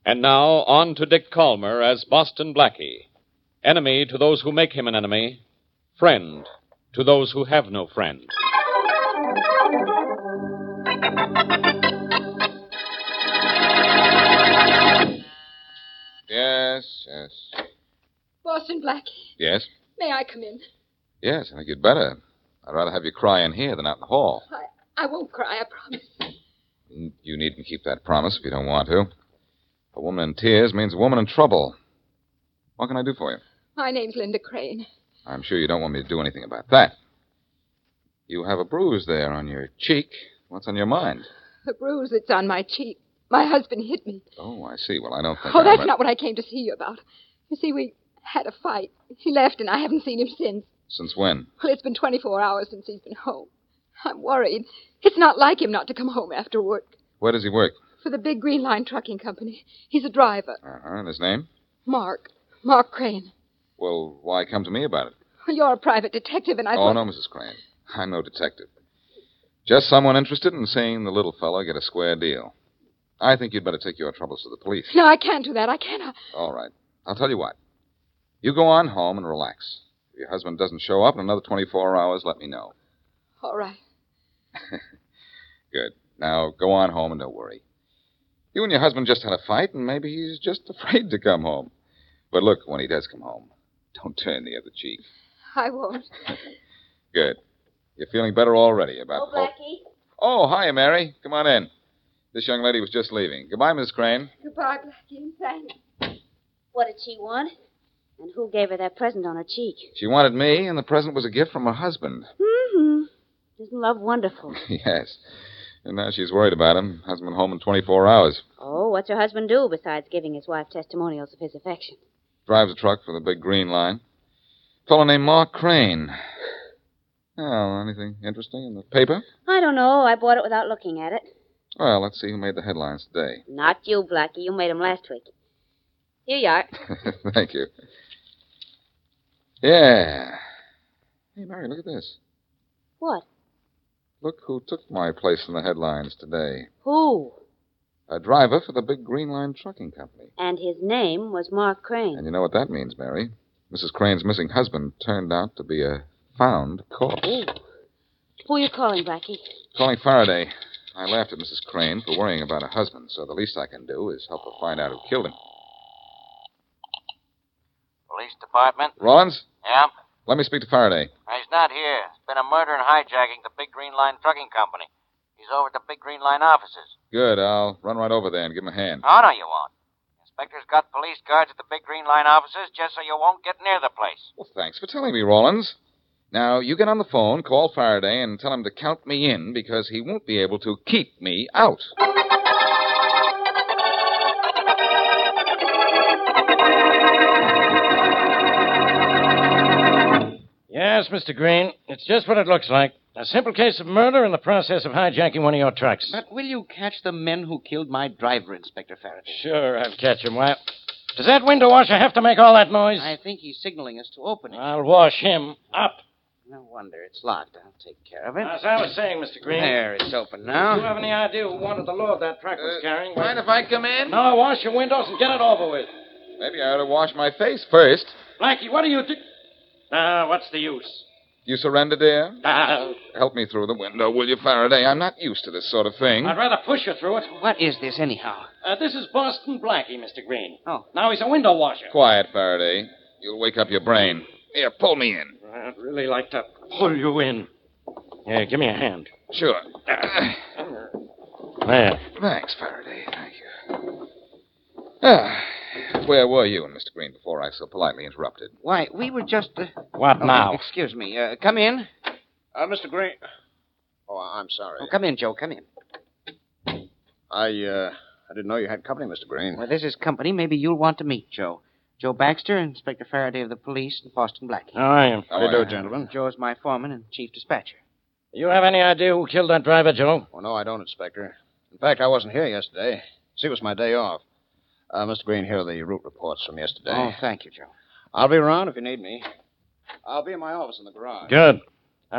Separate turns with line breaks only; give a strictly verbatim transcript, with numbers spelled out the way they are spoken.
And now, on to Dick Calmer as Boston Blackie. Enemy to those who make him an enemy. Friend to those who have no friend.
Yes, yes.
Boston Blackie,
Yes?
may I come in?
Yes, I think you'd better. I'd rather have you cry in here than out in the hall.
I, I won't cry, I promise.
You needn't keep that promise if you don't want to. A woman in tears means a woman in trouble. What can I do for you?
My name's Linda Crane.
I'm sure you don't want me to do anything about that. You have a bruise there on your cheek. What's on your mind?
The bruise that's on my cheek. My husband hit me.
Oh, I see. Well, I don't think
Oh,
I
that's
read-
not what I came to see you about. You see, we had a fight. He left, and I haven't seen him since.
Since when?
Well, it's been twenty-four hours since he's been home. I'm worried. It's not like him not to come home after work.
Where does he work?
For the Big Green Line Trucking Company. He's a driver.
Uh-huh. And his name?
Mark. Mark Crane.
Well, why come to me about it?
Well, you're a private detective, and I
Oh,
thought...
no, Missus Crane. I'm no detective. Just someone interested in seeing the little fellow get a square deal. I think you'd better take your troubles to the police.
No, I can't do that. I can't. I...
All right. I'll tell you what. You go on home and relax. If your husband doesn't show up in another twenty-four hours, let me know.
All right.
Good. Now, go on home and don't worry. You and your husband just had a fight, and maybe he's just afraid to come home. But look, when he does come home, don't turn the other cheek.
I won't.
Good. You're feeling better already about...
Oh, Blackie.
Oh, hi, Mary. Come on in. This young lady was just leaving. Goodbye, Miss Crane.
Goodbye, Blackie, and thanks.
What did she want? And who gave her that present on her cheek?
She wanted me, and the present was a gift from her husband.
Mm-hmm. Isn't love wonderful?
Yes. And now she's worried about him. Husband home in twenty-four hours.
Oh, what's her husband do besides giving his wife testimonials of his affection?
Drives a truck for the Big Green Line. Fellow named Mark Crane. Oh, anything interesting in the paper?
I don't know. I bought it without looking at it.
Well, let's see who made the headlines today.
Not you, Blackie. You made them last week. Here you are.
Thank you. Yeah. Hey, Mary, look at this.
What?
Look who took my place in the headlines today.
Who?
A driver for the Big Green Line Trucking Company.
And his name was Mark Crane.
And you know what that means, Mary. Missus Crane's missing husband turned out to be a found corpse.
Ooh. Who are you calling, Blackie?
Calling Faraday. I laughed at Missus Crane for worrying about her husband, so the least I can do is help her find out who killed him.
Police department?
Rollins?
Yeah?
Let me speak to Faraday.
He's not here. It's been a murder and hijacking at the Big Green Line Trucking Company. He's over at the Big Green Line offices.
Good. I'll run right over there and give him a hand.
Oh, no, you won't. Inspector's got police guards at the Big Green Line offices just so you won't get near the place.
Well, thanks for telling me, Rollins. Now, you get on the phone, call Faraday, and tell him to count me in because he won't be able to keep me out.
Yes, Mister Green. It's just what it looks like. A simple case of murder in the process of hijacking one of your trucks.
But will you catch the men who killed my driver, Inspector Faraday?
Sure, I'll catch him. Why, does that window washer have to make all that noise?
I think he's signaling us to open it.
I'll wash him up.
No wonder it's locked. I'll take care of it.
As I was saying, Mister Green.
There, it's open
Do
now.
you have any idea who wanted the load that truck was
Uh,
carrying?
Mind if I come in?
No, wash your windows and get it over with.
Maybe I ought to wash my face first.
Blackie, what do you think? Ah, what's the use?
You surrender, dear?
Ah,
Help me through the window, will you, Faraday? I'm not used to this sort of thing.
I'd rather push you through it.
What is this, anyhow?
Uh, this is Boston Blackie, Mister Green.
Oh.
Now he's a window washer.
Quiet, Faraday. You'll wake up your brain. Here, pull me in.
I'd really like to pull you in. Yeah, give me a hand.
Sure.
There.
Thanks, Faraday. Thank you. Ah, where were you and Mister Green before I so politely interrupted?
Why, we were just... Uh...
What
oh,
now?
Excuse me. Uh, come in.
Uh, Mister Green. Oh, I'm sorry.
Oh, come in, Joe. Come in.
I, uh, I didn't know you had company, Mister Green.
Well, this is company. Maybe you'll want to meet Joe. Joe Baxter, Inspector Faraday of the police, and Boston Blackie.
How are you?
How do you do, gentlemen?
Joe's my foreman and chief dispatcher.
You have any idea who killed that driver, Joe?
Oh, no, I don't, Inspector. In fact, I wasn't here yesterday. See, it was my day off. Uh, Mister Green, here are the route reports from yesterday.
Oh, thank you, Joe.
I'll be around if you need me. I'll be in my office in the garage.
Good.